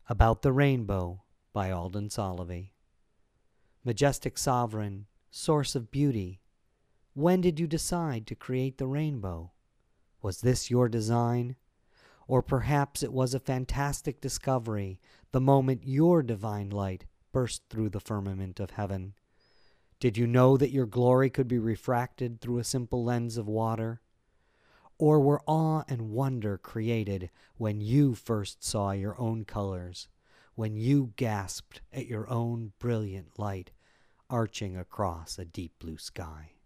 About the Rainbow by Alden Solovey. Majestic sovereign, source of beauty, when did you decide to create the rainbow? Was this your design? Or perhaps it was a fantastic discovery the moment your divine light burst through the firmament of heaven. Did you know that your glory could be refracted through a simple lens of water? Or were awe and wonder created when you first saw your own colors, when you gasped at your own brilliant light arching across a deep blue sky?